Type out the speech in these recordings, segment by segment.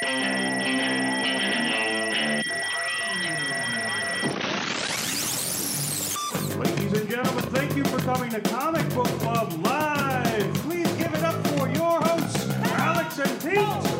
Ladies and gentlemen, thank you for coming to Comic Book Club Live. Please give it up for your hosts, Alex and Pete.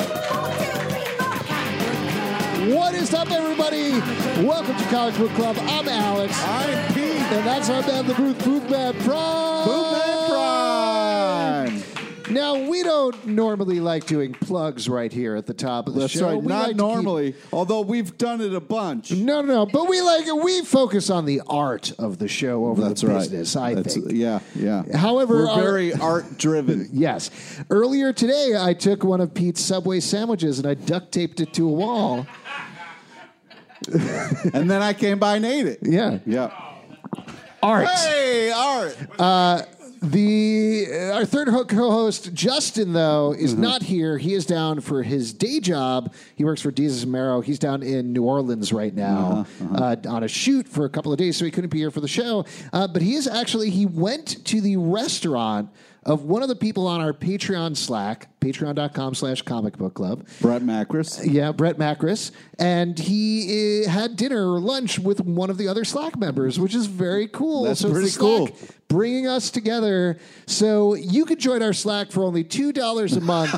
What is up, everybody? Welcome to Comic Book Club. I'm Alex. I'm Pete. And that's our man, the Booth, Boofman Prime. Boofman Prime. Now, we don't normally like doing plugs right here at the top of the show. That's right. We Not like to normally, although we've done it a bunch. No. But we focus on the art of the show over That's the right. business, I think. Yeah. However, we're very art-driven. Yes. Earlier today, I took one of Pete's Subway sandwiches and I duct taped it to a wall. And then I came by and ate it. Yeah. Yeah. Art. Hey, art. Our third co-host, Justin, though, is not here. He is down for his day job. He works for Desus and Mero. He's down in New Orleans right now on a shoot for a couple of days, so he couldn't be here for the show. But he went to the restaurant of one of the people on our Patreon Slack, patreon.com/comicbookclub. Brett Macris. Yeah, Brett Macris. And he had dinner or lunch with one of the other Slack members, which is very cool. That's so pretty it's the Slack cool. Bringing us together. So you could join our Slack for only $2 a month.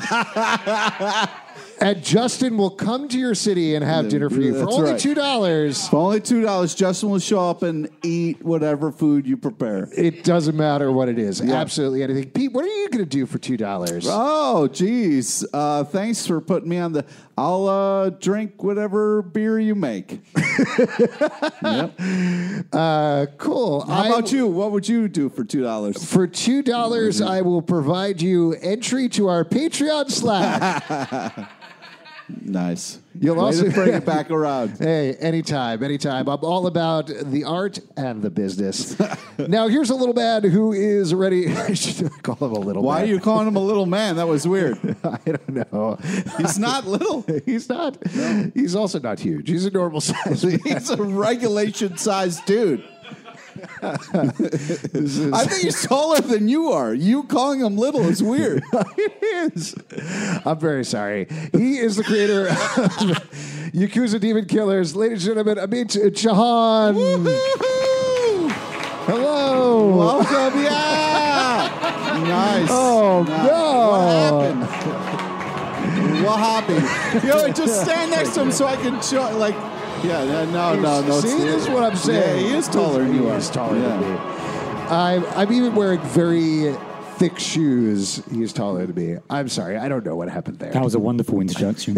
And Justin will come to your city and have dinner for you for That's only right. $2. For only $2, Justin will show up and eat whatever food you prepare. It doesn't matter what it is. Yeah. Absolutely anything. Pete, what are you going to do for $2? Oh, geez. Thanks for putting me on the... I'll drink whatever beer you make. Yep. Cool. How about you? What would you do for $2? For $2, I will provide you entry to our Patreon Slack. Nice. You'll Way also to bring it back around. Hey, anytime. I'm all about the art and the business. Now, here's a little man who is ready. I should call him a little man. Why are you calling him a little man? That was weird. I don't know. He's not little. He's not. No. He's also not huge. He's a normal size. He's a regulation-sized dude. I think he's taller than you are. You calling him little is weird. It is. I'm very sorry. He is the creator of Yakuza Demon Killers. Ladies and gentlemen, Amit Chauhan. Woo-hoo-hoo! Hello. Welcome. Yeah. Nice. Oh, no. no. What happened? Just stand next to him so I can show, like... Yeah, no. See, this is what I'm saying. Yeah, he is taller than you are. He is taller than me. I'm even wearing very thick shoes. He's taller than me. I'm sorry. I don't know what happened there. That was a wonderful introduction.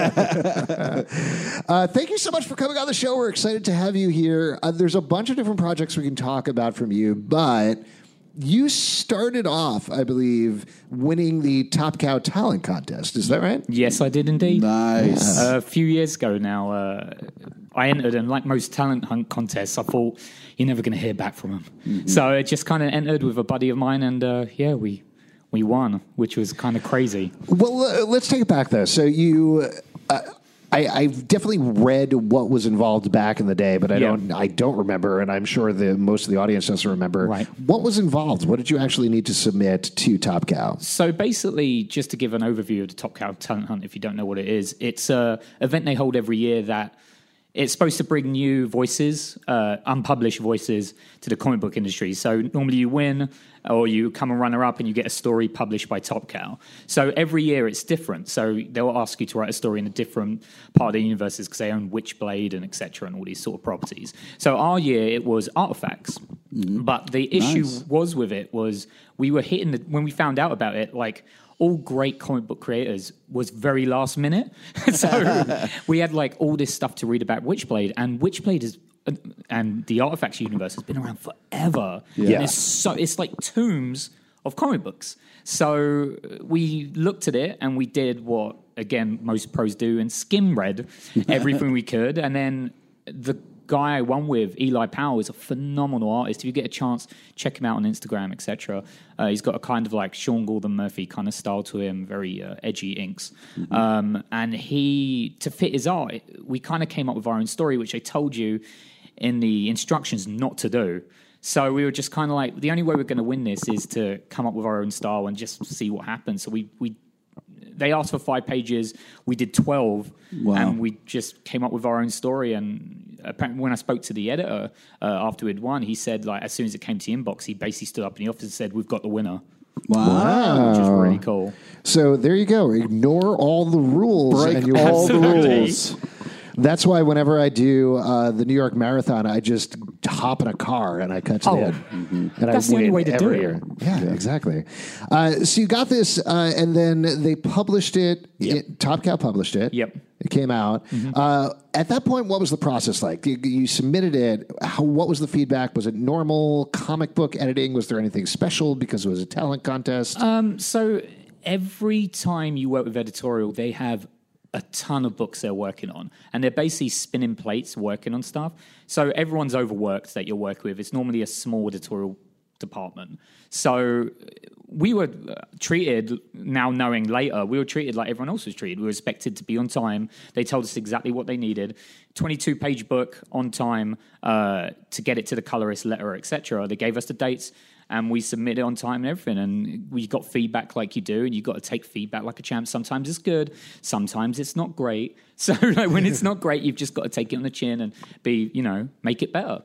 Thank you so much for coming on the show. We're excited to have you here. There's a bunch of different projects we can talk about from you, but... You started off, I believe, winning the Top Cow Talent Contest. Is that right? Yes, I did indeed. Nice. A few years ago now, I entered, and like most talent hunt contests, I thought you're never going to hear back from them. Mm-hmm. So I just kind of entered with a buddy of mine, and we won, which was kind of crazy. Well, let's take it back, though. So you... I've definitely read what was involved back in the day, but I don't remember, and I'm sure most of the audience doesn't remember. Right. What was involved? What did you actually need to submit to Top Cow? So basically, just to give an overview of the Top Cow Talent Hunt, if you don't know what it is, it's an event they hold every year that it's supposed to bring new voices, unpublished voices, to the comic book industry. So normally you win, or you come a runner-up and you get a story published by Top Cow. So every year it's different. So they'll ask you to write a story in a different part of the universes because they own Witchblade and etc. and all these sort of properties. So our year it was Artifacts. Mm-hmm. But the issue was with it was we were hitting when we found out about it, like all great comic book creators was very last minute. So we had like all this stuff to read about Witchblade, and Witchblade is and the Artifacts universe has been around forever. Yeah. And it's like tombs of comic books. So we looked at it and we did what, again, most pros do and skim read everything we could. And then the guy I won with, Eli Powell, is a phenomenal artist. If you get a chance, check him out on Instagram, etc. He's got a kind of like Sean Gordon Murphy kind of style to him, very edgy inks. Mm-hmm. And to fit his art, we kind of came up with our own story, which I told you in the instructions not to do. So we were just kind of like, the only way we're going to win this is to come up with our own style and just see what happens. So they asked for 5 pages. We did 12, Wow. and we just came up with our own story. And apparently when I spoke to the editor after we'd won, he said, like, as soon as it came to the inbox, he basically stood up in the office and said, "We've got the winner." Wow. Which is really cool. So there you go. Ignore all the rules. Break and you all the Absolutely. rules. That's why whenever I do the New York Marathon, I just hop in a car and I cut to the end. And That's I the only win way to do every it. year. Yeah, exactly. So you got this, and then they published it. Top Cow published it. Yep. It came out. At that point, what was the process like? You submitted it. What was the feedback? Was it normal comic book editing? Was there anything special because it was a talent contest? So every time you work with editorial, they have a ton of books they're working on, and they're basically spinning plates working on stuff. So everyone's overworked that you're working with. It's normally a small editorial department. So we were treated, now knowing later, we were treated like everyone else was treated. We were expected to be on time. They told us exactly what they needed. 22-page book on time to get it to the colorist, letter, etc. They gave us the dates, and we submitted on time and everything. And we got feedback like you do, and you got to take feedback like a champ. Sometimes it's good, sometimes it's not great. So like, when it's not great, you've just got to take it on the chin and make it better.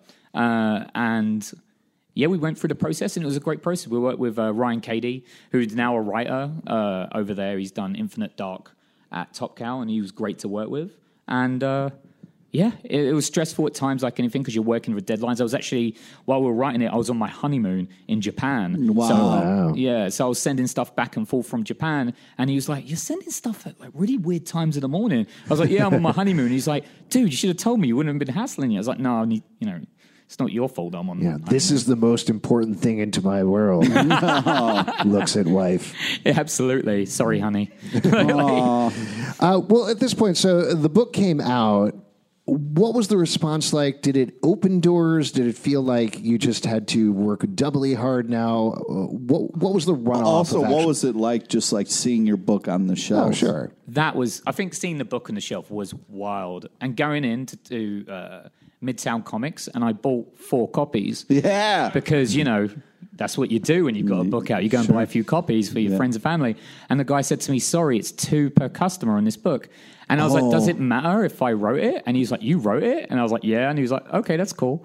And yeah, we went through the process, and it was a great process. We worked with Ryan Cady, who's now a writer over there. He's done Infinite Dark at Top Cow, and he was great to work with. And it was stressful at times, like anything, because you're working with deadlines. I was actually, while we were writing it, I was on my honeymoon in Japan. Wow. So I was sending stuff back and forth from Japan, and he was like, "You're sending stuff at like really weird times in the morning." I was like, "Yeah, I'm on my honeymoon." He's like, "Dude, you should have told me. You wouldn't have been hassling you." I was like, "No, I need, it's not your fault. I'm on." Yeah, this is the most important thing into my world. Looks at wife. Yeah, absolutely. Sorry, honey. Well, at this point, so the book came out. What was the response like? Did it open doors? Did it feel like you just had to work doubly hard now? What was the runoff? Also, of what was it like just like seeing your book on the shelf? Oh, sure. That was, I think, seeing the book on the shelf was wild. And going in to do Midtown Comics, and I bought 4 copies. Yeah. Because, that's what you do when you've got a book out. You go and buy a few copies for your friends and family. And the guy said to me, "Sorry, it's 2 per customer on this book." And I was like, "Does it matter if I wrote it?" And he's like, "You wrote it?" And I was like, "Yeah." And he was like, "Okay, that's cool."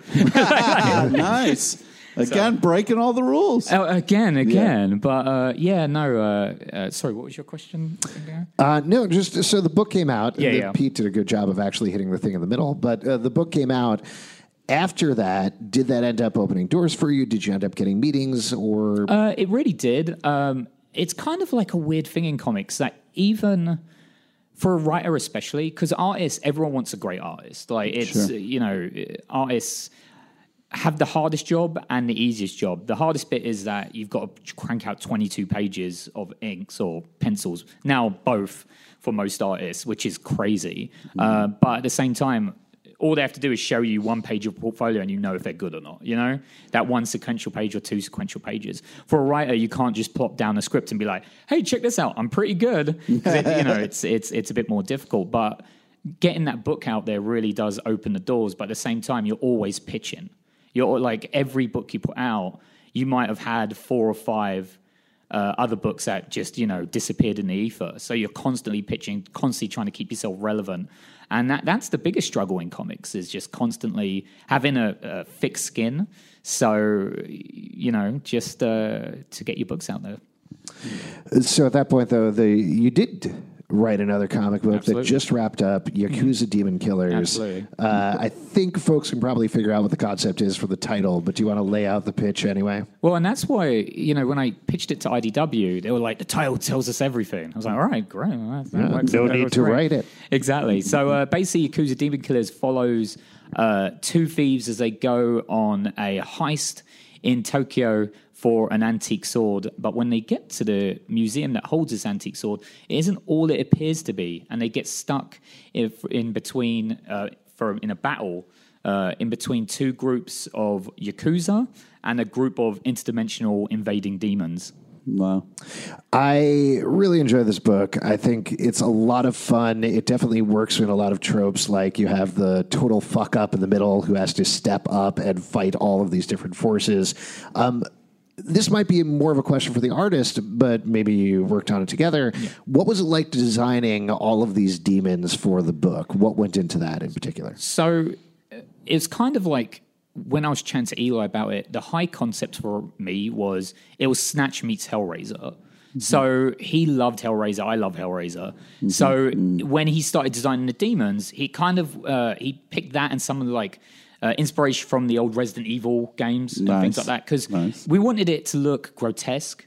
Nice. Again, breaking all the rules. Again. But sorry, what was your question? No, just so the book came out. And Yeah. Pete did a good job of actually hitting the thing in the middle. But the book came out. After that, did that end up opening doors for you? Did you end up getting meetings or? It really did. It's kind of like a weird thing in comics that even for a writer, especially, because artists, everyone wants a great artist. Like it's, artists have the hardest job and the easiest job. The hardest bit is that you've got to crank out 22 pages of inks or pencils. Now both for most artists, which is crazy. But at the same time, all they have to do is show you 1 page of portfolio and you know if they're good or not, that 1 sequential page or 2 sequential pages. For a writer, you can't just plop down a script and be like, "Hey, check this out, I'm pretty good." It's a bit more difficult, but getting that book out there really does open the doors. But at the same time, you're always pitching. You're like, every book you put out, you might have had 4 or 5 other books that just, disappeared in the ether. So you're constantly pitching, constantly trying to keep yourself relevant. And that's the biggest struggle in comics, is just constantly having a thick skin. So, just to get your books out there. So at that point, though, you did write another comic book Absolutely. that just wrapped up, Yakuza Demon Killers. Absolutely. I think folks can probably figure out what the concept is for the title, but do you want to lay out the pitch anyway? Well, and that's why, when I pitched it to IDW, they were like, "The title tells us everything." I was like, "All right, great. Well, that works. No That need works to great." write it. Exactly. So basically, Yakuza Demon Killers follows 2 thieves as they go on a heist in Tokyo for an antique sword. But when they get to the museum that holds this antique sword, it isn't all it appears to be. And they get stuck in between, in a battle, in between 2 groups of Yakuza and a group of interdimensional invading demons. Wow. I really enjoy this book. I think it's a lot of fun. It definitely works in a lot of tropes, like you have the total fuck up in the middle who has to step up and fight all of these different forces. this might be more of a question for the artist, but maybe you worked on it together. Yeah. What was it like designing all of these demons for the book? What went into that in particular? So it's kind of like when I was chatting to Eli about it, the high concept for me was it was Snatch meets Hellraiser. Mm-hmm. So he loved Hellraiser. I love Hellraiser. Mm-hmm. So when he started designing the demons, he kind of he picked that and some of the like inspiration from the old Resident Evil games and things like that, because we wanted it to look grotesque.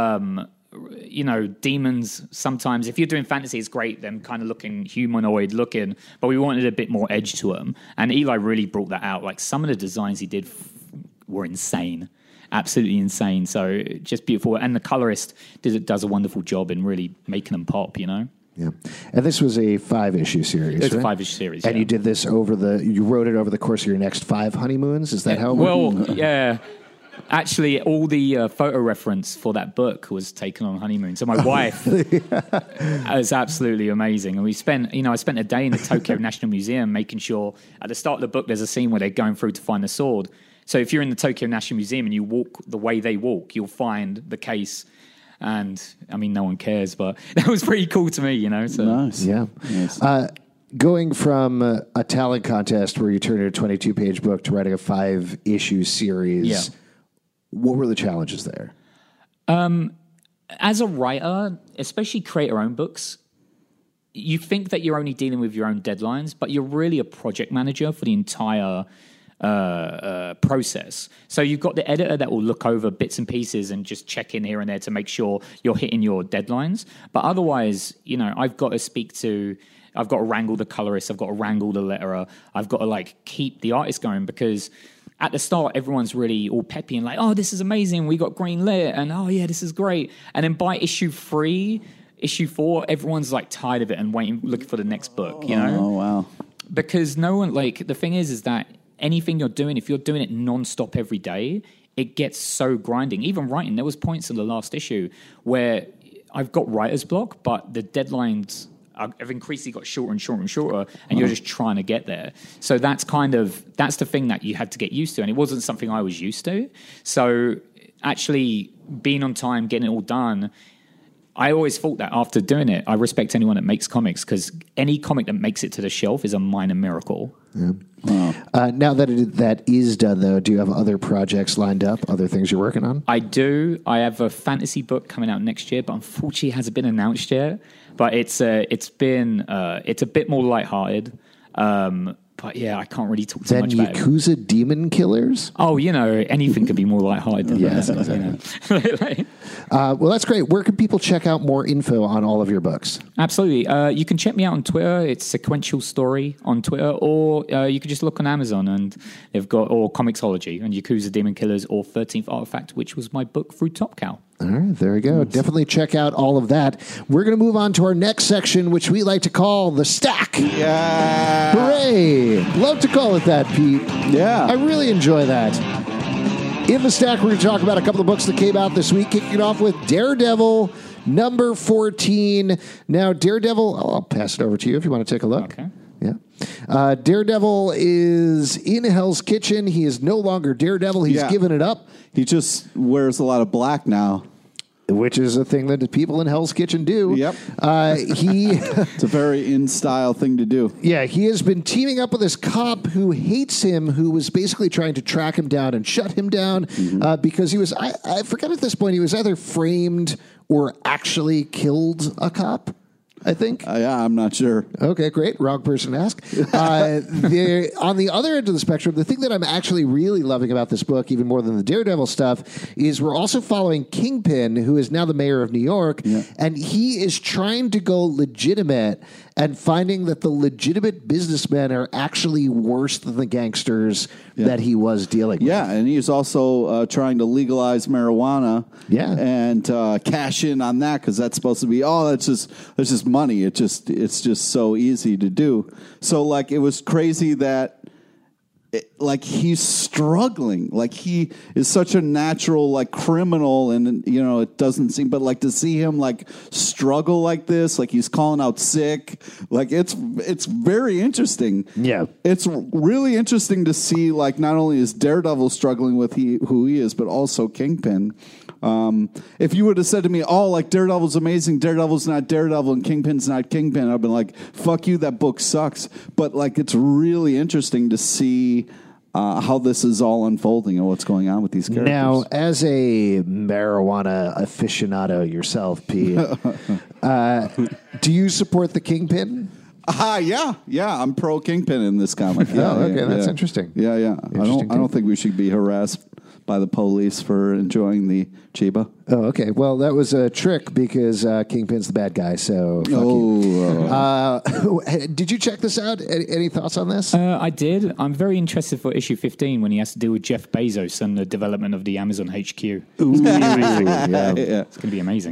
You know, demons sometimes, if you're doing fantasy, it's great, them kind of looking humanoid looking, but we wanted a bit more edge to them. And Eli really brought that out. Like some of the designs he did were insane, absolutely insane. So just beautiful. And the colorist does a wonderful job in really making them pop, you know? Yeah, and this was a 5-issue series. It's right? a 5-issue series, and you did this you wrote it over the course of your next 5 honeymoons. Is that how? Well, yeah. Actually, all the photo reference for that book was taken on honeymoon. So my wife was absolutely amazing, and we spent, I spent a day in the Tokyo National Museum making sure at the start of the book there's a scene where they're going through to find the sword. So if you're in the Tokyo National Museum and you walk the way they walk, you'll find the case. And I mean, no one cares, but that was pretty cool to me, So. Nice. Yeah. Nice. Going from a talent contest where you turned a 22-page book to writing a 5-issue series, what were the challenges there? As a writer, especially creator-owned books, you think that you're only dealing with your own deadlines, but you're really a project manager for the entire process. So you've got the editor that will look over bits and pieces and just check in here and there to make sure you're hitting your deadlines. But otherwise, I've got to wrangle the colorist, I've got to wrangle the letterer, I've got to keep the artist going, because at the start everyone's really all peppy and like, oh, this is amazing, we got green lit, and oh yeah, this is great. And then by issue 4, everyone's tired of it and looking for the next book, Oh, wow. Because no one, the thing is that anything you're doing, if you're doing it non-stop every day, it gets so grinding. Even writing, there was points in the last issue where I've got writer's block, but the deadlines have increasingly got shorter and shorter and shorter, and you're just trying to get there. So that's the thing that you had to get used to, and it wasn't something I was used to. So actually being on time, getting it all done, I always thought that after doing it, I respect anyone that makes comics, because any comic that makes it to the shelf is a minor miracle. Yeah. Wow. Now that is done, though, do you have other projects lined up, other things you're working on? I do. I have a fantasy book coming out next year, but unfortunately it hasn't been announced yet. But it's a bit more lighthearted. But yeah, I can't really talk too much about it. Yakuza Demon Killers? Oh, anything could be more lighthearted than yes, that. Exactly. Well, that's great. Where can people check out more info on all of your books? Absolutely. You can check me out on Twitter. It's Sequential Story on Twitter, or you can just look on Amazon, and they've got Comixology and Yakuza Demon Killers or 13th Artifact, which was my book through Top Cow. All right, there we go. Definitely check out all of that. We're going to move on to our next section, which we like to call the Stack. Yeah. Hooray. Love to call it that, Pete. Yeah. I really enjoy that. In the Stack, we're going to talk about a couple of books that came out this week, kicking it off with Daredevil, number 14. Now, Daredevil, I'll pass it over to you if you want to take a look. Okay. Yeah. Daredevil is in Hell's Kitchen. He is no longer Daredevil. He's given it up. He just wears a lot of black now. Which is a thing that the people in Hell's Kitchen do. Yep. It's a very in-style thing to do. Yeah, he has been teaming up with this cop who hates him, who was basically trying to track him down and shut him down because he was, I forget at this point, he was either framed or actually killed a cop, I think. Yeah, I'm not sure. Okay, great. Wrong person to ask. On the other end of the spectrum, the thing that I'm actually really loving about this book, even more than the Daredevil stuff, is we're also following Kingpin, who is now the mayor of New York, and he is trying to go legitimate and finding that the legitimate businessmen are actually worse than the gangsters that he was dealing with. Yeah, and he's also trying to legalize marijuana and cash in on that, because that's supposed to be, that's just money. It's just so easy to do. So, it was crazy that like he's struggling, like he is such a natural like criminal, and it doesn't seem, but like to see him like struggle like this, like he's calling out sick, like it's very interesting. Yeah, it's really interesting to see like not only is Daredevil struggling with who he is, but also Kingpin. If you would have said to me, "Oh, like Daredevil's amazing, Daredevil's not Daredevil, and Kingpin's not Kingpin," I've been like, "Fuck you, that book sucks." But like, it's really interesting to see how this is all unfolding and what's going on with these characters. Now, as a marijuana aficionado yourself, Pete, do you support the Kingpin? Yeah. I'm pro Kingpin in this comic. Yeah, okay, that's interesting. Yeah. I don't think we should be harassed by the police for enjoying the Chiba. Oh, okay. Well, that was a trick because Kingpin's the bad guy. So, fuck you. Did you check this out? Any thoughts on this? I did. I'm very interested for issue 15 when he has to deal with Jeff Bezos and the development of the Amazon HQ. It's going to be amazing.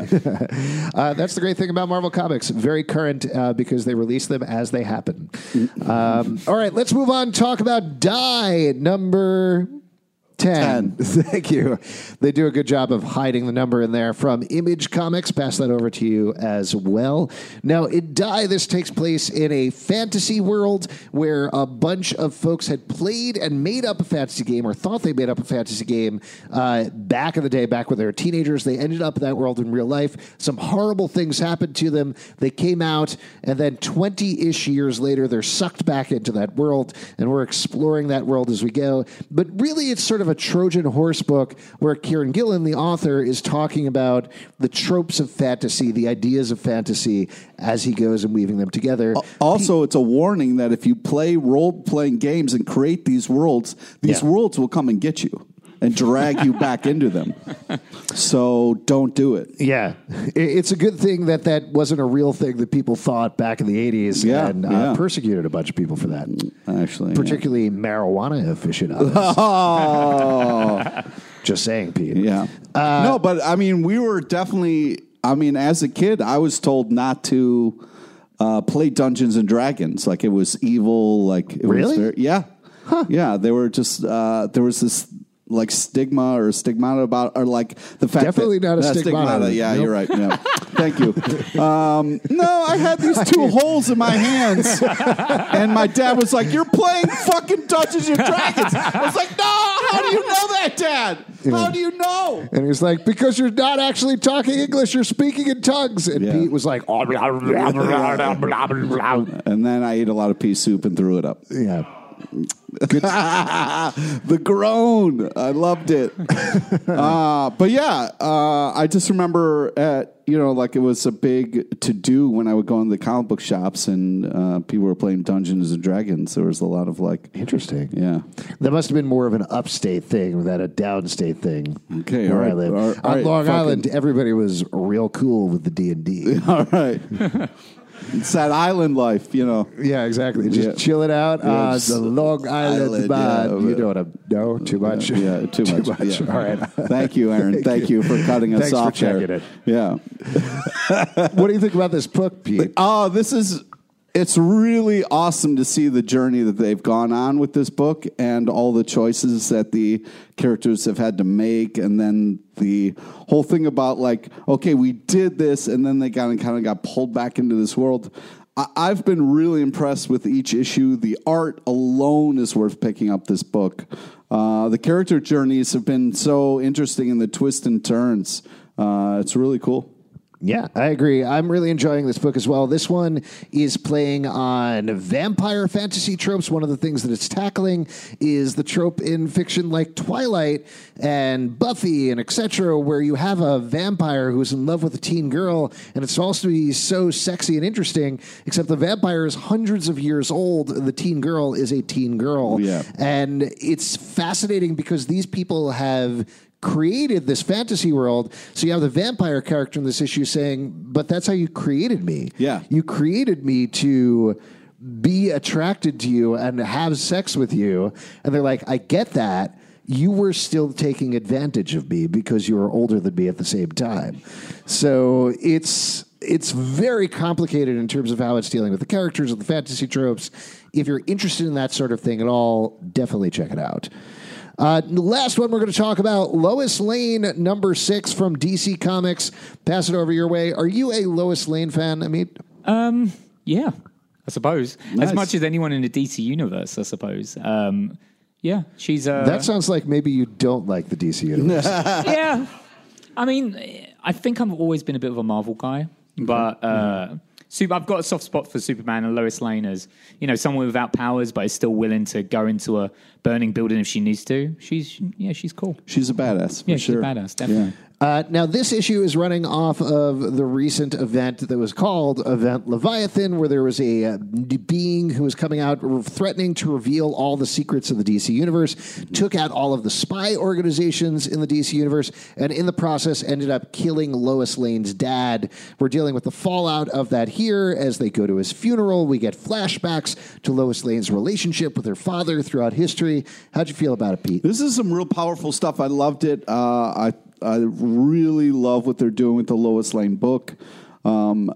That's the great thing about Marvel Comics. Very current because they release them as they happen. All right, let's move on. Talk about Die number 10. Thank you. They do a good job of hiding the number in there. From Image Comics, pass that over to you as well. Now, in Die, this takes place in a fantasy world where a bunch of folks had played and made up a fantasy game, or thought they made up a fantasy game back in the day, back when they were teenagers. They ended up in that world in real life. Some horrible things happened to them. They came out, and then 20-ish years later, they're sucked back into that world, and we're exploring that world as we go. But really, it's sort of a Trojan horse book where Kieran Gillen, the author, is talking about the tropes of fantasy, the ideas of fantasy as he goes and weaving them together. Also, it's a warning that if you play role-playing games and create these worlds will come and get you and drag you back into them. So don't do it. Yeah. It's a good thing that wasn't a real thing that people thought back in the 80s and persecuted a bunch of people for that. Actually. Particularly marijuana aficionados. Just saying, Pete. Yeah. No, but I mean, we were definitely, as a kid, I was told not to play Dungeons and Dragons. Like it was evil. Like it really? Was yeah. Huh. Yeah. They were just, there was this like stigmata about, or like the fact definitely that, not a stigmata. Yeah, nope. You're right. Yeah. Thank you. No, I had these two holes in my hands, and my dad was like, "You're playing fucking Dungeons and Dragons." I was like, "No, how do you know that, Dad? How do you know?" And he's like, "Because you're not actually talking English, you're speaking in tongues." And Pete was like, "Oh, blah, blah, blah, blah, blah." And then I ate a lot of pea soup and threw it up. Yeah. The groan. I loved it. But yeah, I just remember like it was a big to do when I would go in the comic book shops and people were playing Dungeons and Dragons. There was a lot of like interesting. Yeah. That must have been more of an upstate thing than a downstate thing. Okay. Where all right. I live. All On Long Island, everybody was real cool with the D&D. All right. It's that island life, Yeah, exactly. Just chill it out on the Long Island bond. You know what I'm... No, too much? Yeah, too much. Yeah. All right. Thank you, Aaron. Thank you for cutting us off there. Thanks for checking it. Yeah. What do you think about this book, Pete? Oh, it's really awesome to see the journey that they've gone on with this book and all the choices that the characters have had to make. And then the whole thing about like, okay, we did this and then they kind of got pulled back into this world. I've been really impressed with each issue. The art alone is worth picking up this book. The character journeys have been so interesting in the twists and turns. It's really cool. Yeah, I agree. I'm really enjoying this book as well. This one is playing on vampire fantasy tropes. One of the things that it's tackling is the trope in fiction like Twilight and Buffy and etc., where you have a vampire who's in love with a teen girl, and it's supposed to be so sexy and interesting, except the vampire is hundreds of years old, and the teen girl is a teen girl. Yeah. And it's fascinating because these people have created this fantasy world. So you have the vampire character in this issue saying, but that's how you created me. Yeah. You created me to be attracted to you and have sex with you. And they're like, I get that. You were still taking advantage of me because you were older than me at the same time. So it's very complicated in terms of how it's dealing with the characters and the fantasy tropes. if you're interested in that sort of thing at all, definitely check it out. The last one we're going to talk about, Lois Lane, number 6 from DC Comics. Pass it over your way. Are you a Lois Lane fan, Amit? Yeah, I suppose. Nice. As much as anyone in the DC universe, I suppose. Yeah, she's... That sounds like maybe you don't like the DC universe. yeah. I mean, I think I've always been a bit of a Marvel guy, but I've got a soft spot for Superman, and Lois Lane as, someone without powers, but is still willing to go into a burning building if she needs to. She's cool. She's a badass. For Yeah, sure. she's a badass, definitely. Now, this issue is running off of the recent event that was called Event Leviathan, where there was a being who was coming out threatening to reveal all the secrets of the DC Universe, took out all of the spy organizations in the DC Universe, and in the process ended up killing Lois Lane's dad. We're dealing with the fallout of that here as they go to his funeral. We get flashbacks to Lois Lane's relationship with her father throughout history. How'd you feel about it, Pete? This is some real powerful stuff. I loved it. I really love what they're doing with the Lois Lane book. And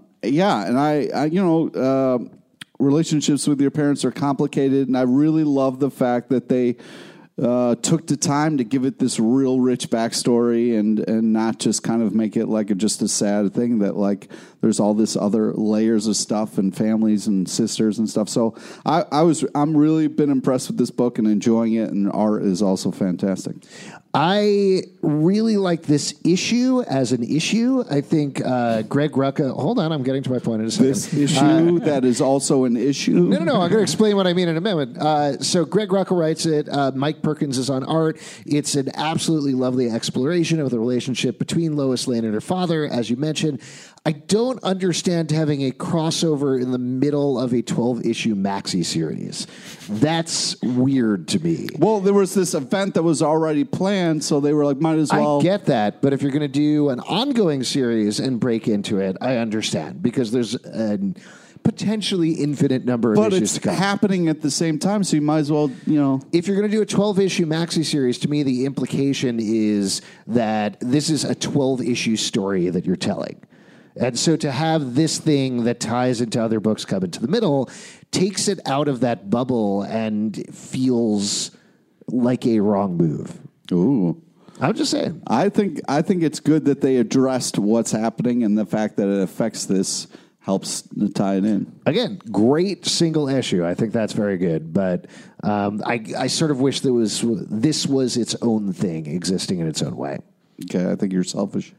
relationships with your parents are complicated, and I really love the fact that they took the time to give it this real rich backstory and not just kind of make it like just a sad thing that like there's all this other layers of stuff and families and sisters and stuff. So I'm really been impressed with this book and enjoying it, and art is also fantastic. I really like this issue as an issue. I think Greg Rucka... Hold on, I'm getting to my point in a second. This issue that is also an issue? No, I'm going to explain what I mean in a minute. So Greg Rucka writes it. Mike Perkins is on art. It's an absolutely lovely exploration of the relationship between Lois Lane and her father, as you mentioned. I don't understand having a crossover in the middle of a 12-issue maxi series. That's weird to me. Well, there was this event that was already planned, so they were like, might as well. I get that, but if you're going to do an ongoing series and break into it, I understand, because there's a potentially infinite number of But issues it's to come. happening at the same time, so you might as well, If you're going to do a 12-issue maxi series, to me, the implication is that this is a 12-issue story that you're telling. And so to have this thing that ties into other books come into the middle takes it out of that bubble and feels like a wrong move. Ooh. I'm just saying. I think it's good that they addressed what's happening, and the fact that it affects this helps to tie it in. Again, great single issue. I think that's very good. But I sort of wish this was its own thing, existing in its own way. Okay, I think you're selfish.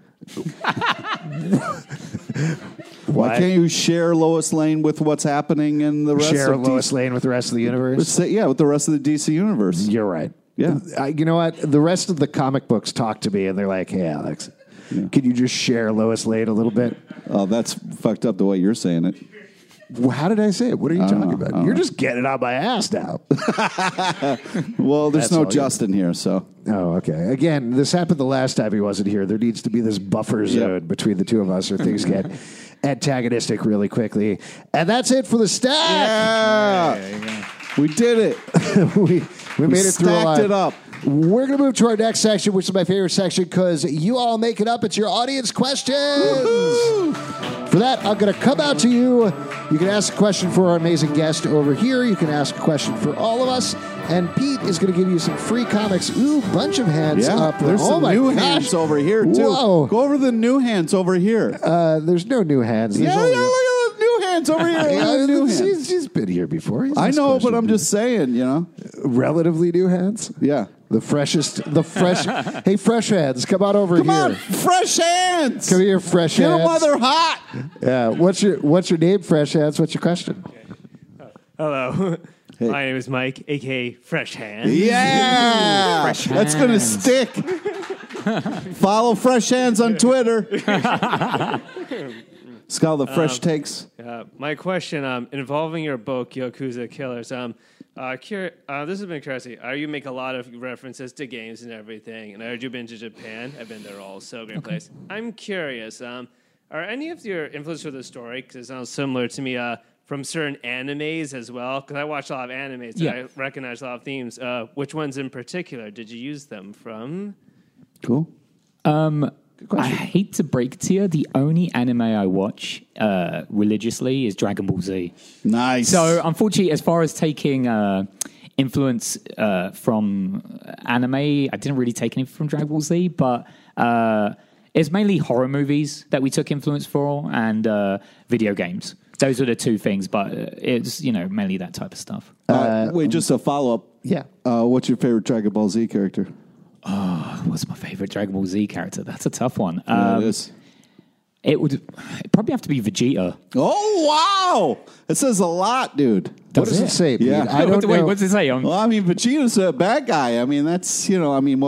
Why can't you share Lois Lane with what's happening in the rest share of Lois DC? Lane with the rest of the universe? With the rest of the DC universe. You're right. Yeah. You know what? The rest of the comic books talk to me, and they're like, "Hey, Alex, can you just share Lois Lane a little bit?" Oh, that's fucked up the way you're saying it. Well, how did I say it? What are you talking about? You're just getting on my ass now. Well, there's That's no all you- Justin here, so. Oh, okay. Again, this happened the last time he wasn't here. There needs to be this buffer zone between the two of us, or things get antagonistic really quickly. And that's it for the stack. Yeah. We did it. we made it through a lot. Stacked it up. We're going to move to our next section, which is my favorite section because you all make it up. It's your audience questions. Woo-hoo! For that, I'm going to come out to you. You can ask a question for our amazing guest over here. You can ask a question for all of us. And Pete is going to give you some free comics. Ooh, bunch of hands up. There's oh some my new gosh. hands over here, too. Whoa. Go over the new hands over here. There's no new hands. There's Look only- at the new hands over here. Look at the new hands. She's been here before. He's I asked know, but questions. I'm just saying, Relatively new hands? Yeah. The fresh. Hey, fresh hands, come on over Come here. on, fresh hands. Come here, fresh Get them hands. while they're hot. Yeah. What's your name, fresh hands? What's your question? Hello. My name is Mike, a.k.a. Fresh Hands. Yeah. Fresh That's going to hands. stick. Follow Fresh Hands on Twitter. It's called the Fresh Takes. My question involving your book, Yakuza Killers. This has been crazy. You make a lot of references to games and everything, and I heard you've been to Japan. I've been there also. Great place. I'm curious. Are any of your influences for the story, because it sounds similar to me, from certain animes as well? Because I watch a lot of animes, and I recognize a lot of themes. Which ones in particular did you use them from? Cool. Because I hate to break it to you, the only anime I watch religiously is Dragon Ball Z. Nice. So, unfortunately, as far as taking influence from anime, I didn't really take any from Dragon Ball Z, but it's mainly horror movies that we took influence for and video games. Those are the two things, but it's, mainly that type of stuff. Wait, just a follow-up. Yeah. What's your favorite Dragon Ball Z character? What's my favorite Dragon Ball Z character? That's a tough one. It is. It'd probably have to be Vegeta. Oh, wow. It says a lot, dude. What does it say, Pete? Yeah. I don't know. Wait, what's it say? Well, I mean, Vegeta's a bad guy. I mean, that's, he's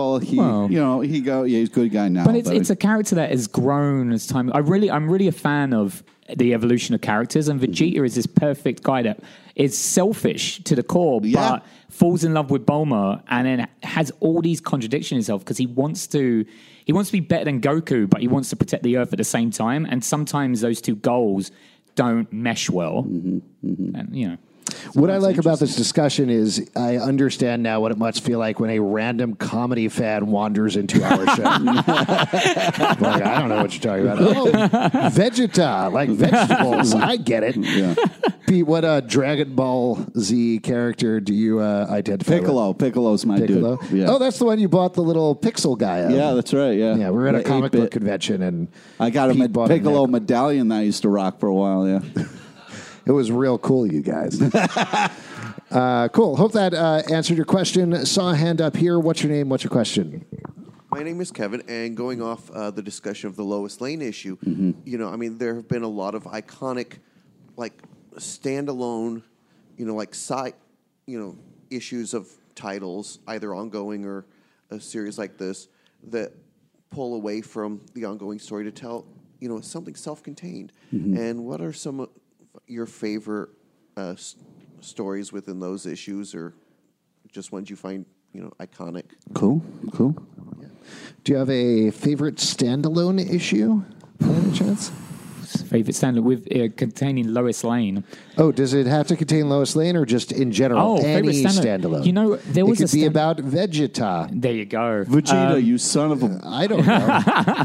a good guy now. But it's a character that has grown as time. I'm really a fan of the evolution of characters, and Vegeta is this perfect guy that is selfish to the core, but falls in love with Bulma, and then has all these contradictions in himself because he wants to be better than Goku, but he wants to protect the Earth at the same time, and sometimes those two goals don't mesh well. And What I like about this discussion is I understand now what it must feel like when a random comedy fan wanders into our show. Like, I don't know what you're talking about. Oh, Vegeta, like vegetables. I get it. Yeah. Pete, what Dragon Ball Z character do you identify Piccolo. with? Piccolo's my Piccolo? dude. Yeah. Oh, that's the one you bought the little pixel guy of. Yeah, that's right. Yeah. Yeah, we were at a The comic 8-bit. book convention, and I got Pete a bought Piccolo neck- medallion that I used to rock for a while, yeah. It was real cool, you guys. Cool. Hope that answered your question. Saw a hand up here. What's your name? What's your question? My name is Kevin, and going off the discussion of the Lois Lane issue, there have been a lot of iconic, like standalone, side, issues of titles, either ongoing or a series like this, that pull away from the ongoing story to tell, something self-contained. And what are some of your favorite stories within those issues, or just ones you find, iconic? Cool. Do you have a favorite standalone issue, by any chance? favorite standard with containing Lois Lane. Oh, does it have to contain Lois Lane or just in general? Oh, favorite any standalone. standalone? There was it could be about Vegeta. There you go. Vegeta, you son of a... I don't know.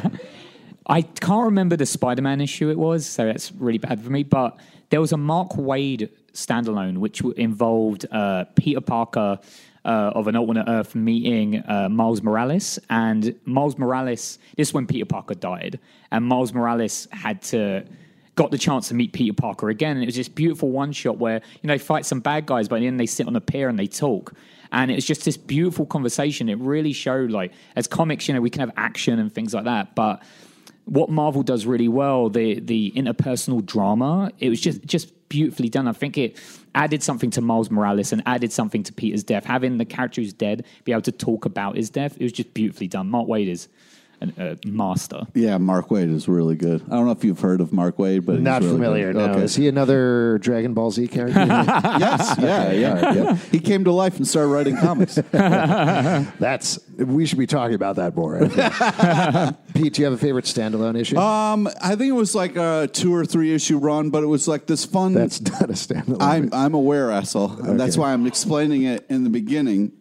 I can't remember the Spider-Man issue it was, so that's really bad for me. But there was a Mark Waid standalone which involved Peter Parker of an alternate Earth meeting Miles Morales. And Miles Morales, this is when Peter Parker died. And Miles Morales got the chance to meet Peter Parker again. And it was this beautiful one-shot where, they fight some bad guys, but then they sit on a pier and they talk. And it was just this beautiful conversation. It really showed, as comics, we can have action and things like that. But what Marvel does really well, the interpersonal drama, it was just beautifully done. I think it added something to Miles Morales and added something to Peter's death. Having the character who's dead be able to talk about his death, it was just beautifully done. Mark Waid is a master. Yeah, Mark Waid is really good. I don't know if you've heard of Mark Waid, but Not he's really familiar, good. no. Okay. Is he another Dragon Ball Z character? Yes, yeah. He came to life and started writing comics. We should be talking about that more. I think. Pete, do you have a favorite standalone issue? I think it was like a 2 or 3 issue run, but it was like this fun. That's not a standalone. I'm aware, asshole. And that's why I'm explaining it in the beginning.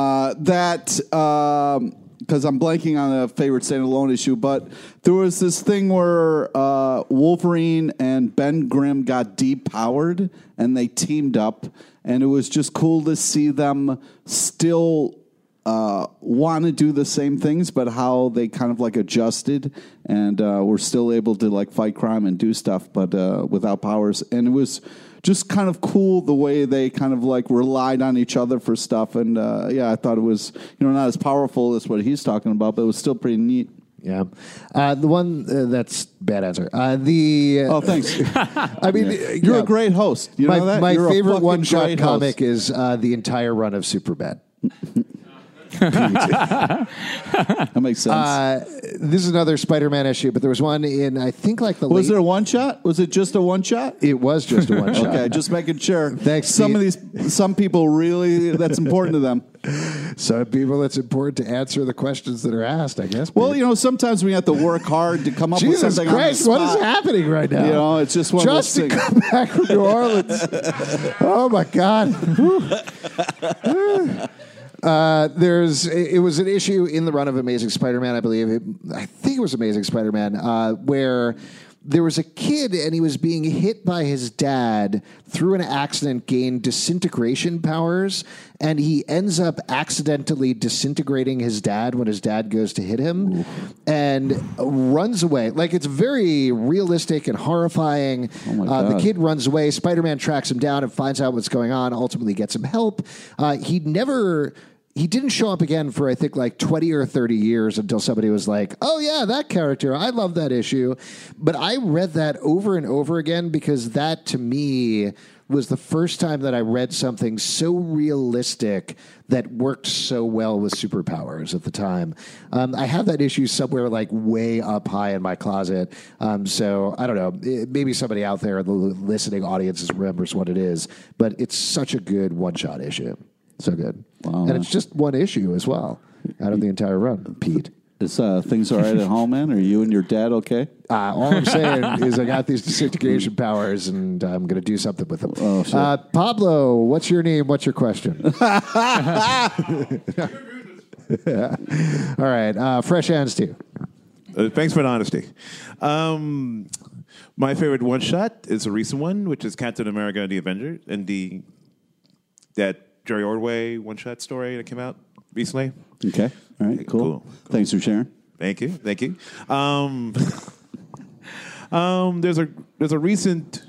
Because I'm blanking on a favorite standalone issue, but there was this thing where Wolverine and Ben Grimm got depowered and they teamed up, and it was just cool to see them still want to do the same things, but how they kind of adjusted and were still able to fight crime and do stuff, but without powers. And it was just kind of cool the way they kind of relied on each other for stuff. And I thought it was, not as powerful as what he's talking about, but it was still pretty neat. Yeah. The one, that's bad answer. Oh, thanks. I mean, You're a great host. You know that? My You're a favorite fucking one-shot great comic host. is the entire run of Superbad. That makes sense. This is another Spider-Man issue, but there was one in, I think, Was it a one-shot? Was it just a one-shot? It was just a one-shot. Okay, just making sure. Thanks, Some people really, that's important to them. Some people, it's important to answer the questions that are asked, I guess. Well, sometimes we have to work hard to come up with Jesus something Christ, on the what spot. is happening right now? It's just one Just of to those things. come back from New Orleans. Oh, my God. It was an issue in the run of Amazing Spider-Man, I believe. I think it was Amazing Spider-Man, where there was a kid and he was being hit by his dad, through an accident gained disintegration powers, and he ends up accidentally disintegrating his dad when his dad goes to hit him and runs away. Like, it's very realistic and horrifying. Oh my God. The kid runs away. Spider-Man tracks him down and finds out what's going on, ultimately gets him help. He didn't show up again for, I think, like 20 or 30 years until somebody was like, oh, yeah, that character. I love that issue. But I read that over and over again because that, to me, was the first time that I read something so realistic that worked so well with superpowers at the time. I have that issue somewhere like way up high in my closet. So I don't know. Maybe somebody out there in the listening audience remembers what it is. But it's such a good one-shot issue. So good. Wow. And it's just one issue as well out of the entire run, Pete. Is things all right at home, man? Are you and your dad okay? All I'm saying is I got these disintegration powers, and I'm going to do something with them. Oh, sure. Pablo, what's your name? What's your question? All right. Fresh hands to you. Thanks for the honesty. My favorite one-shot is a recent one, which is Captain America and the Avengers, and that Jerry Ordway one-shot story that came out recently. Okay. All right. Cool. Cool. Thanks for sharing. Thank you. There's a recent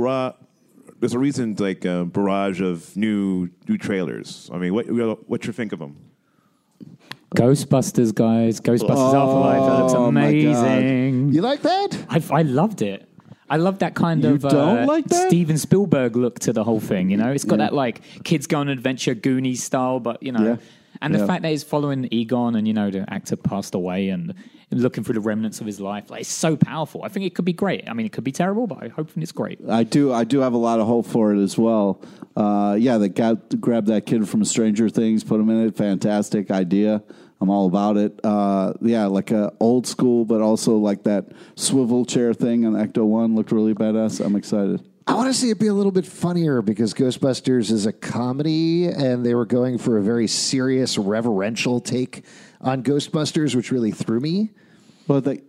like barrage of new trailers. I mean, what you think of them? Ghostbusters, guys. Ghostbusters Afterlife. That looks amazing. You like that? I loved it. I love that kind You of don't like that? Steven Spielberg look to the whole thing. You know, it's got that like kids go on an adventure, Goonies style, but you know, Yeah. and the fact that he's following Egon, and you know, the actor passed away, and looking through the remnants of his life, like it's so powerful. I think it could be great. I mean, it could be terrible, but I hope it's great. I do have a lot of hope for it as well. They grabbed that kid from Stranger Things, put him in it. Fantastic idea. I'm all about it. Like a old school, but also like that swivel chair thing on Ecto-1 looked really badass. I'm excited. I want to see it be a little bit funnier because Ghostbusters is a comedy, and they were going for a very serious, reverential take on Ghostbusters, which really threw me. Well, when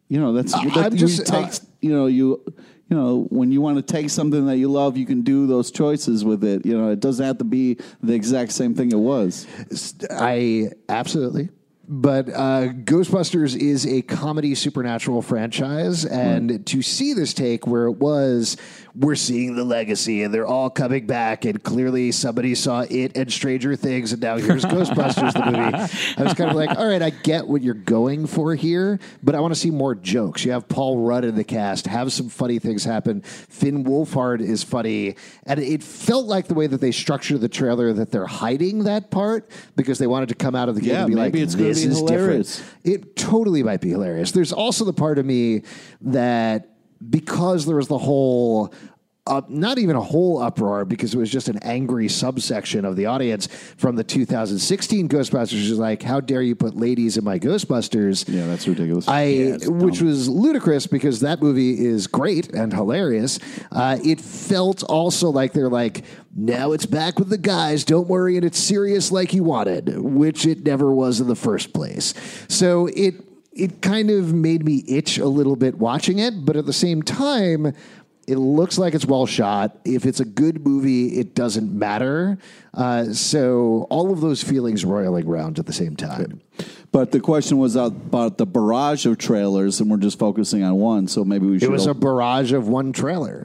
you want to take something that you love, you can do those choices with it. You know, it doesn't have to be the exact same thing it was. Absolutely. But Ghostbusters is a comedy supernatural franchise, and to see this take where it was, we're seeing the legacy, and they're all coming back, and clearly somebody saw it and Stranger Things, and now here's Ghostbusters, the movie. I was kind of like, all right, I get what you're going for here, but I want to see more jokes. You have Paul Rudd in the cast, have some funny things happen. Finn Wolfhard is funny, and it felt like the way that they structured the trailer that they're hiding that part because they wanted to come out of the gate and be like, it's going to be hilarious. Different. It totally might be hilarious. There's also the part of me that because there was the whole, not even a whole uproar, because it was just an angry subsection of the audience from the 2016 Ghostbusters, which is like, how dare you put ladies in my Ghostbusters? Yeah, that's ridiculous. Which was ludicrous because that movie is great and hilarious. It felt also like they're like, now it's back with the guys, don't worry, and it's serious like you wanted, which it never was in the first place. So it kind of made me itch a little bit watching it, but at the same time, it looks like it's well shot. If it's a good movie, it doesn't matter. So all of those feelings roiling around at the same time. But the question was about the barrage of trailers, and we're just focusing on one, so maybe we should... It was a barrage of one trailer.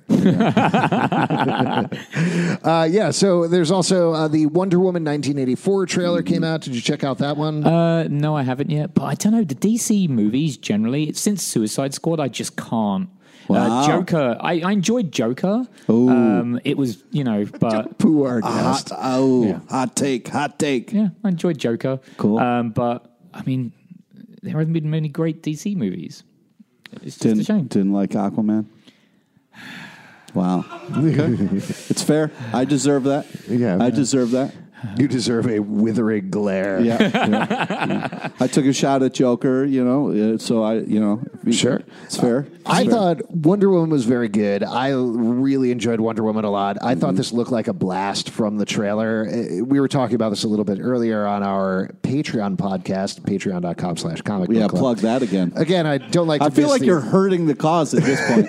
So there's also the Wonder Woman 1984 trailer came out. Did you check out that one? No, I haven't yet. But I don't know, the DC movies generally, since Suicide Squad, I just can't. Wow. Joker, I enjoyed Joker. It was, but... Poo our guest. Hot take. Yeah, I enjoyed Joker. Cool. But, I mean, there haven't been many great DC movies. It's just a shame. Didn't like Aquaman? Wow. Okay. It's fair. I deserve that. Yeah, I deserve that. You deserve a withering glare. Yeah. I took a shot at Joker, so Sure. It's fair. I thought Wonder Woman was very good. I really enjoyed Wonder Woman a lot. I thought this looked like a blast from the trailer. We were talking about this a little bit earlier on our Patreon podcast, patreon.com/comic book Yeah, club. plug that again. Again, I don't like to I feel miss like the- you're hurting the cause at this point.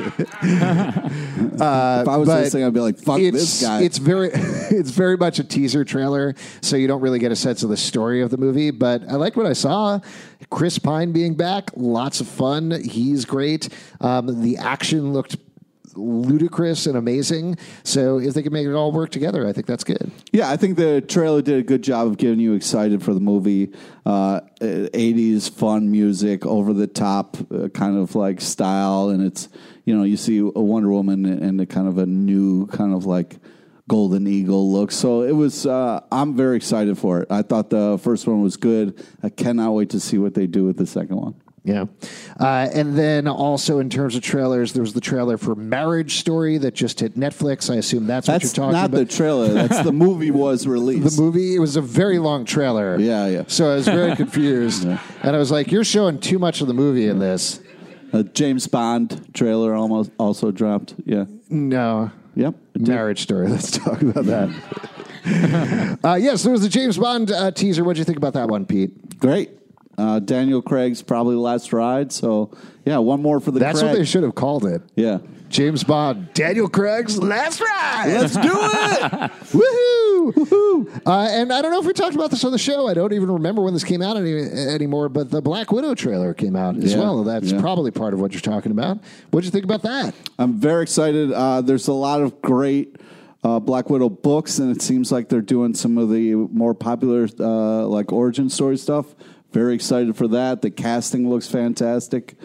If I was but listening, I'd be like, fuck this guy. It's very much a teaser trailer, so you don't really get a sense of the story of the movie. But I liked what I saw. Chris Pine being back, lots of fun. He's great. The action looked ludicrous and amazing. So if they can make it all work together, I think that's good. Yeah, I think the trailer did a good job of getting you excited for the movie. 80s fun music, over the top kind of like style, and it's, you know, you see a Wonder Woman and a kind of a new kind of like Golden Eagle look. So it was, I'm very excited for it. I thought the first one was good. I cannot wait to see what they do with the second one. Yeah. And then also in terms of trailers, there was the trailer for Marriage Story that just hit Netflix. I assume that's what you're That's talking not about. the trailer. That's the movie was released. The movie, it was a very long trailer. Yeah. So I was very confused. Yeah. And I was like, you're showing too much of the movie in this. A James Bond trailer almost also dropped. Yeah. No. Yep. Marriage Story. Let's talk about that. Yes, there was the James Bond teaser. What did you think about that one, Pete? Great. Daniel Craig's probably last ride. So, yeah, one more for the That's Craig. what they should have called it. Yeah. James Bond, Daniel Craig's last ride. Let's do it. Woohoo! Woohoo! And I don't know if we talked about this on the show. I don't even remember when this came out anymore, but the Black Widow trailer came out as Yeah, well. That's yeah. probably part of what you're talking about. What did you think about that? I'm very excited. There's a lot of great Black Widow books, and it seems like they're doing some of the more popular like origin story stuff. Very excited for that. The casting looks fantastic.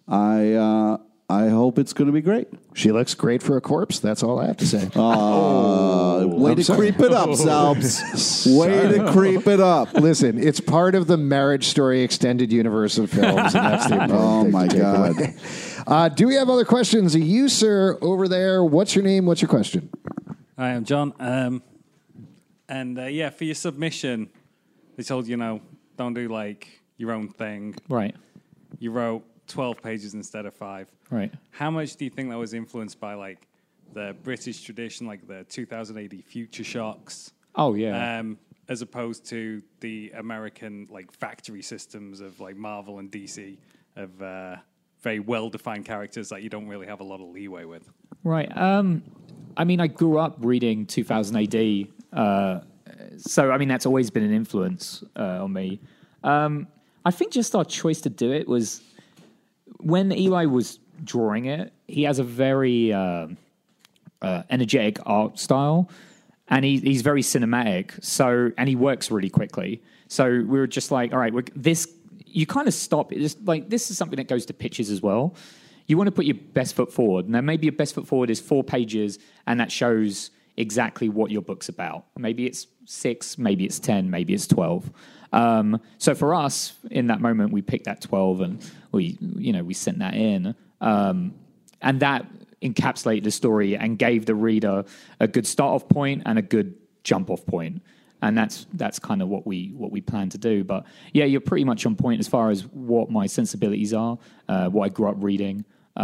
I hope it's going to be great. She looks great for a corpse. That's all I have to say. Way I'm to sorry. creep it up, Salbs. Way to creep it up. Listen, it's part of the Marriage Story extended universe of films, and that's the important Oh, thing my to take God. away. Do we have other questions? You, sir, over there, what's your name? What's your question? Hi, I'm John. Yeah, for your submission, they told you, don't do like your own thing. Right. You wrote 12 pages instead of 5. Right. How much do you think that was influenced by like the British tradition, like the 2000 AD Future Shocks? Oh, yeah. As opposed to the American like factory systems of like Marvel and DC of very well-defined characters that you don't really have a lot of leeway with. Right. I mean, I grew up reading 2000 AD, so I mean that's always been an influence on me. I think just our choice to do it was when Eli was drawing it. He has a very energetic art style, and he's very cinematic. So and he works really quickly. So we were just like, all right, this. You kind of stop. It's like this is something that goes to pitches as well. You want to put your best foot forward. Now, maybe your best foot forward is 4 pages, and that shows exactly what your book's about. Maybe it's 6, maybe it's 10, maybe it's 12. So for us, in that moment, we picked that 12, and we sent that in, and that encapsulated the story and gave the reader a good start-off point and a good jump-off point. And that's kind of what we plan to do. But yeah, you're pretty much on point as far as what my sensibilities are, what I grew up reading.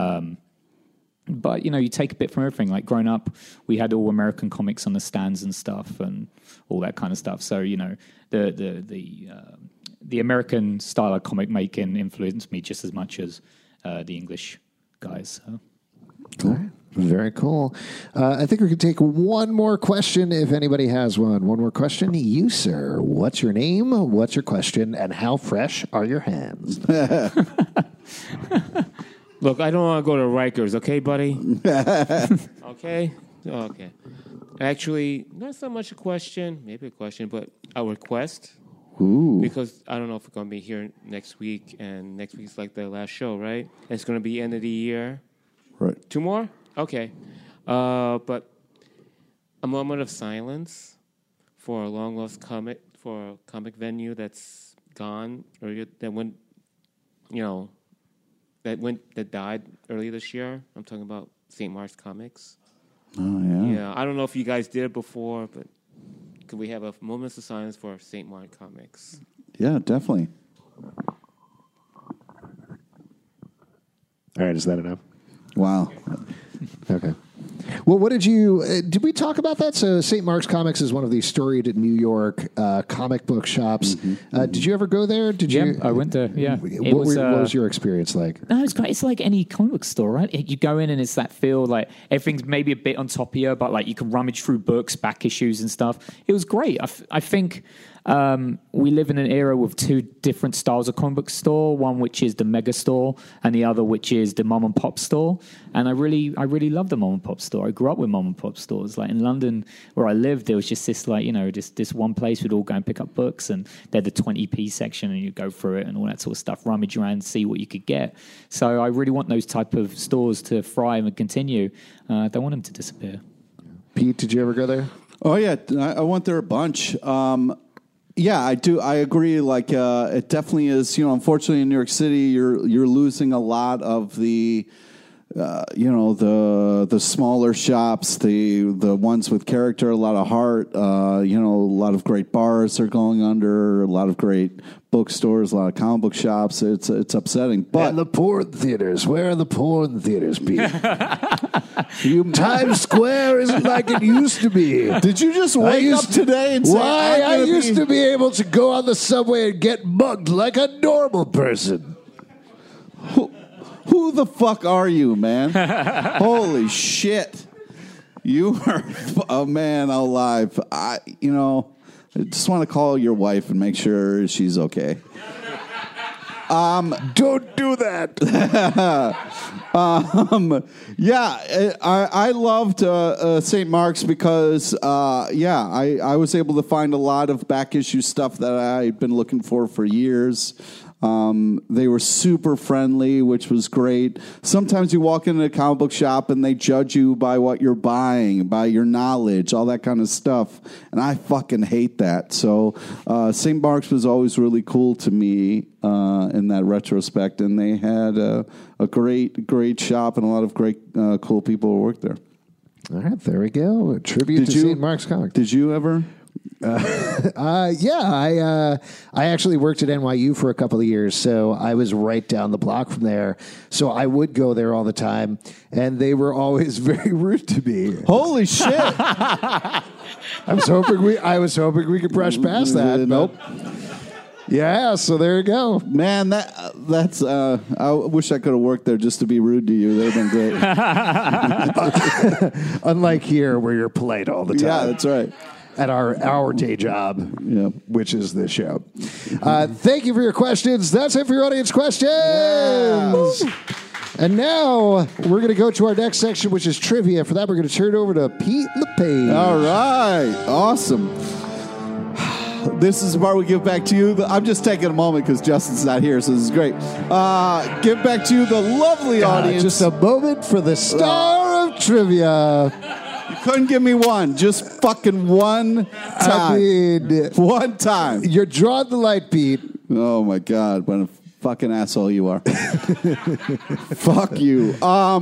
But you take a bit from everything. Like growing up, we had all American comics on the stands and stuff, and all that kind of stuff. So the American style of comic making influenced me just as much as the English guys. So. Cool. Very cool. I think we can take one more question if anybody has one. One more question. You, sir, what's your name? What's your question? And how fresh are your hands? Look, I don't want to go to Rikers, okay, buddy? Okay? Okay. Actually, not so much a question, maybe a question, but a request. Ooh. Because I don't know if we're going to be here next week, and next week's like the last show, right? And it's going to be end of the year. Right. 2 more? Okay. But a moment of silence for a long-lost comic, for a comic venue that's gone, or that died earlier this year. I'm talking about St. Mark's Comics. Oh, yeah. Yeah, I don't know if you guys did it before, but could we have a moment of silence for St. Mark Comics? Yeah, definitely. All right, is that enough? Wow. Okay. Well, what did you? Did we talk about that? So, St. Mark's Comics is one of the storied New York comic book shops. Did you ever go there? Did you? I went there. Yeah. What was your experience like? No, it's great. It's like any comic book store, right? You go in and it's that feel like everything's maybe a bit on top of you, but like you can rummage through books, back issues and stuff. It was great. I think we live in an era with two different styles of comic book store. One which is the mega store, and the other which is the mom and pop store. And I really love the mom and pop store. I grew up with mom and pop stores. Like in London, where I lived, there was just this just this one place we'd all go and pick up books, and they're the 20p section, and you go through it and all that sort of stuff, rummage around, see what you could get. So I really want those type of stores to thrive and continue. I don't want them to disappear. Pete, did you ever go there? Oh yeah, I went there a bunch. Yeah, I do. I agree. Like, it definitely is. Unfortunately, in New York City, you're losing a lot of the, the smaller shops, the ones with character, a lot of heart. A lot of great bars are going under. A lot of great bookstores, a lot of comic book shops. It's upsetting. But and the porn theaters. Where are the porn theaters, Pete? Times Square isn't like it used to be. Did you just wake up today and say, I used to be able to go on the subway and get mugged like a normal person? Who the fuck are you, man? Holy shit. You are a man alive. I just want to call your wife and make sure she's okay. Don't do that. I loved St. Mark's because, I was able to find a lot of back issue stuff that I'd been looking for years. They were super friendly, which was great. Sometimes you walk into a comic book shop and they judge you by what you're buying, by your knowledge, all that kind of stuff. And I fucking hate that. So St. Mark's was always really cool to me in that retrospect. And they had a great shop and a lot of great cool people who worked there. All right, there we go. A tribute to St. Mark's Comics. Did you ever? I actually worked at NYU for a couple of years, so I was right down the block from there. So I would go there all the time, and they were always very rude to me. Holy shit! I was hoping we could brush past that. Nope. Yeah, so there you go. Man, that's I wish I could have worked there just to be rude to you. That would have been great. Unlike here, where you're polite all the time. Yeah, that's right. At our day job, which is this show. Thank you for your questions. That's it for your audience questions. Yeah. And now we're going to go to our next section, which is trivia. For that, we're going to turn it over to Pete LePage. All right. Awesome. This is the part we give back to you. I'm just taking a moment because Justin's not here, so this is great. Give back to you, the lovely audience. Just a moment for the star of trivia. You couldn't give me one. Just fucking one time. I mean, one time. You're drawing the light, Pete. Oh, my God. What a fucking asshole you are. Fuck you.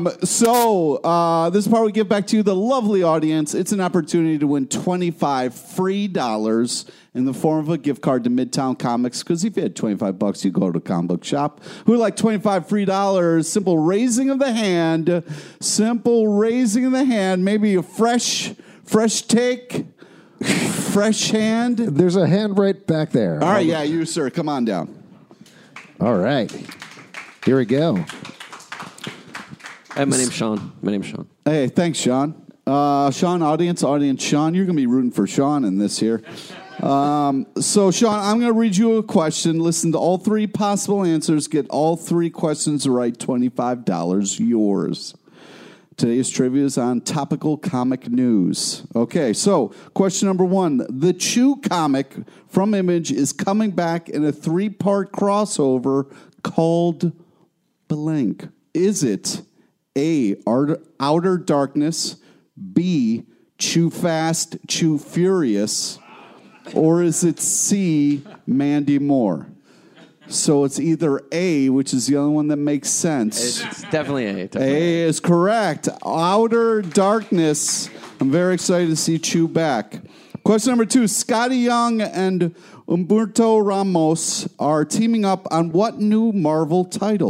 So this is part we give back to you, the lovely audience. It's an opportunity to win $25 free in the form of a gift card to Midtown Comics, because if you had $25, you go to a comic book shop. Who would like $25 free? Simple raising of the hand. Simple raising of the hand. Maybe a fresh take. Fresh hand. There's a hand right back there. All right, yeah, you, sir. Come on down. All right. Here we go. Hey, my name's Sean. Hey, thanks, Sean. Sean, audience, Sean. You're going to be rooting for Sean in this here. So, Sean, I'm going to read you a question. Listen to all three possible answers. Get all three questions right. $25 yours. Today's trivia is on topical comic news. Okay, so question number one. The Chew comic from Image is coming back in a 3-part crossover called blank. Is it A, Outer Darkness, B, Chew Fast, Chew Furious, or is it C, Mandy Moore? So it's either A, which is the only one that makes sense. It's definitely A. A is correct. Outer Darkness. I'm very excited to see Chew back. Question number two. Scotty Young and Humberto Ramos are teaming up on what new Marvel title?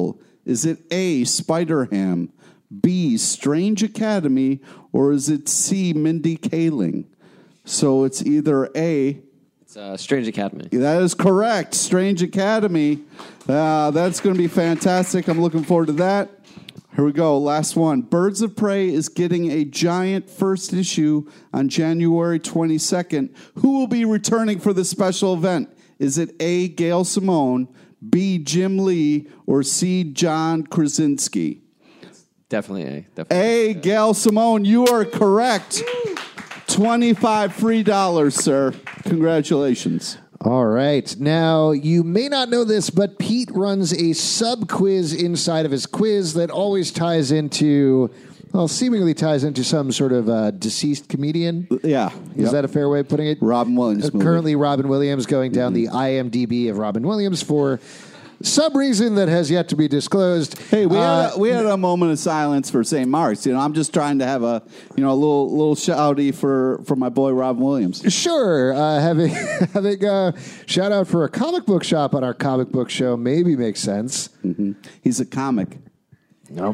Is it A, Spider-Ham, B, Strange Academy, or is it C, Mindy Kaling? So it's either A. It's Strange Academy. That is correct. Strange Academy. That's going to be fantastic. I'm looking forward to that. Here we go. Last one. Birds of Prey is getting a giant first issue on January 22nd. Who will be returning for this special event? Is it A, Gail Simone, B, Jim Lee, or C, John Krasinski? Definitely A. A, Gail Simone. You are correct. $25 free, sir. Congratulations. All right. Now, you may not know this, but Pete runs a sub-quiz inside of his quiz that always ties into, well, seemingly ties into some sort of deceased comedian. Yeah. Is that a fair way of putting it? Robin Williams. Currently, Robin Williams going down the IMDb of Robin Williams for some reason that has yet to be disclosed. Hey, we had a moment of silence for St. Mark's. You know, I'm just trying to have a little shouty for my boy Robin Williams. Sure, having shout out for a comic book shop on our comic book show maybe makes sense. Mm-hmm. He's a comic. No,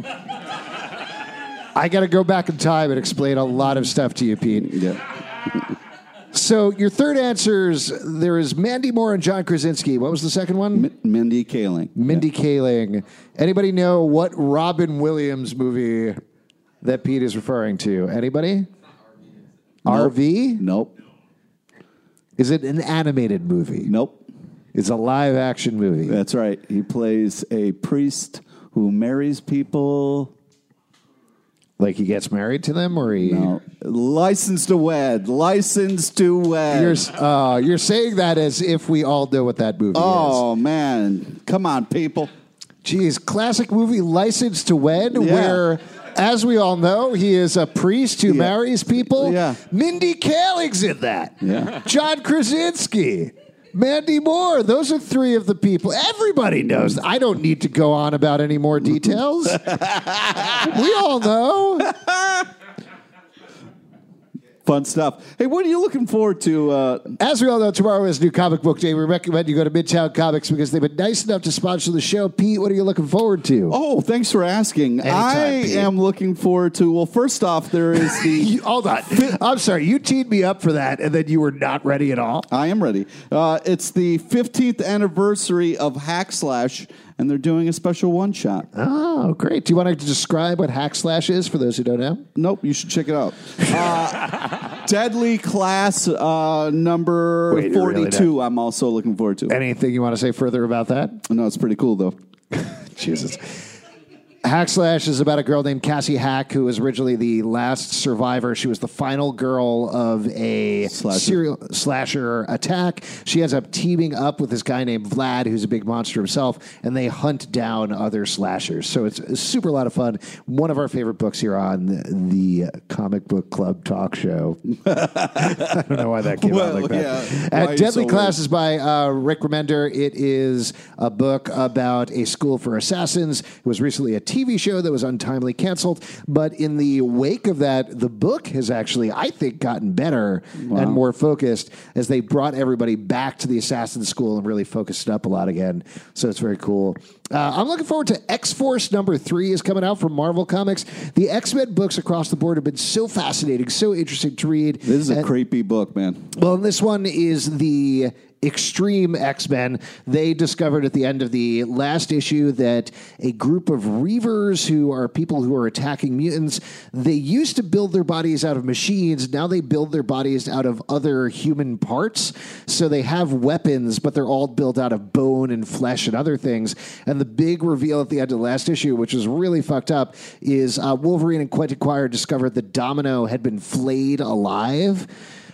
I got to go back in time and explain a lot of stuff to you, Pete. Yeah. So your third answers, there is Mandy Moore and John Krasinski. What was the second one? Mindy Kaling. Mindy Kaling. Anybody know what Robin Williams movie that Pete is referring to? Anybody? Nope. RV? Nope. Is it an animated movie? Nope. It's a live action movie. That's right. He plays a priest who marries people. Like he gets married to them, or he? No. Licensed to wed. Licensed to wed. You're saying that as if we all know what that movie is. Oh, man. Come on, people. Geez, classic movie Licensed to Wed, Yeah. where, as we all know, he is a priest who marries people. Yeah. Mindy Kaling's in that. Yeah. John Krasinski. Mandy Moore. Those are three of the people. Everybody knows. I don't need to go on about any more details. We all know. Fun stuff. Hey, what are you looking forward to? As we all know, tomorrow is New Comic Book Day. We recommend you go to Midtown Comics because they've been nice enough to sponsor the show. Pete, what are you looking forward to? Oh, thanks for asking. Anytime, Pete. am looking forward to, well, first off, there is the... Hold on. I'm sorry. You teed me up for that, and then you were not ready at all? I am ready. It's the 15th anniversary of Hackslash, and they're doing a special one-shot. Oh, great. Do you want to describe what Hackslash is for those who don't know? Nope, you should check it out. Deadly Class number Wait, you 42 really I'm also looking forward to. Anything you want to say further about that? No, it's pretty cool, though. Jesus. Hackslash is about a girl named Cassie Hack, who was originally the last survivor. She was the final girl of a serial slasher attack. She ends up teaming up with this guy named Vlad, who's a big monster himself, and they hunt down other slashers. So it's a super lot of fun. One of our favorite books here on the Comic Book Club talk show. I don't know why that came out like that. Yeah. And Deadly Class is by Rick Remender. It is a book about a school for assassins. It was recently a TV show that was untimely canceled, but in the wake of that, the book has actually, I think, gotten better and more focused as they brought everybody back to the assassin school and really focused it up a lot again. So it's very cool. I'm looking forward to X-Force number 3 is coming out from Marvel Comics. The X-Men books across the board have been so fascinating, so interesting to read. This is a creepy book, man. Well, this one is the Extreme X-Men. They discovered at the end of the last issue that a group of Reavers, who are people who are attacking mutants, they used to build their bodies out of machines. Now they build their bodies out of other human parts. So they have weapons, but they're all built out of bone and flesh and other things. And the big reveal at the end of the last issue, which was really fucked up, is Wolverine and Quentin Quire discovered that Domino had been flayed alive.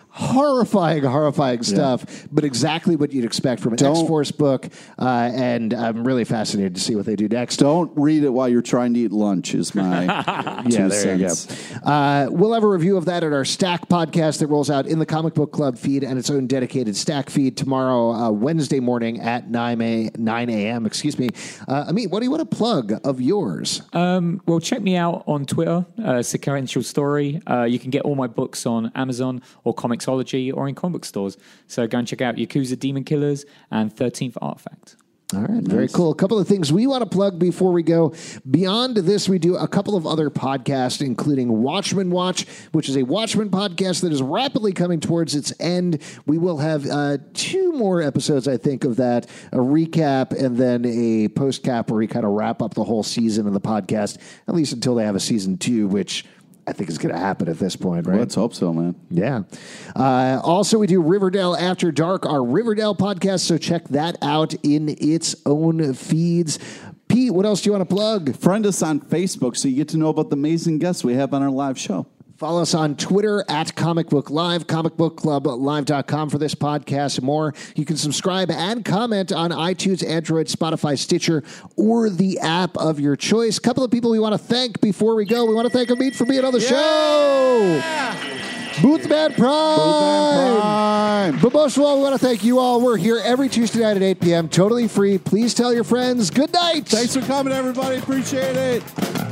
Horrifying stuff, but exactly what you'd expect from an X-Force book, and I'm really fascinated to see what they do next. Don't read it while you're trying to eat lunch is my 2 cents. You go. We'll have a review of that at our Stack podcast that rolls out in the Comic Book Club feed and its own dedicated Stack feed tomorrow, Wednesday morning at 9 a.m. Excuse me. Amit, what do you want to plug of yours? Well, check me out on Twitter, Sequential Story. You can get all my books on Amazon or Comixology or in comic book stores. So go and check out Yakuza Demon Killers and 13th Artifact. All right, very cool. A couple of things we want to plug before we go. Beyond this, we do a couple of other podcasts, including Watchmen Watch, which is a Watchmen podcast that is rapidly coming towards its end. We will have 2 more episodes, I think, of that, a recap and then a post-cap where we kind of wrap up the whole season of the podcast, at least until they have a season 2, which I think is going to happen at this point, right? Let's hope so, man. Yeah. Also, we do Riverdale After Dark, our Riverdale podcast, so check that out in its own feeds. Pete, what else do you want to plug? Friend us on Facebook so you get to know about the amazing guests we have on our live show. Follow us on Twitter at Comic Book Live, comicbookclublive.com for this podcast and more. You can subscribe and comment on iTunes, Android, Spotify, Stitcher, or the app of your choice. A couple of people we want to thank before we go. We want to thank Amit for being on the show. Boothman Prime. But most of all, we want to thank you all. We're here every Tuesday night at 8 p.m., totally free. Please tell your friends. Good night. Thanks for coming, everybody. Appreciate it.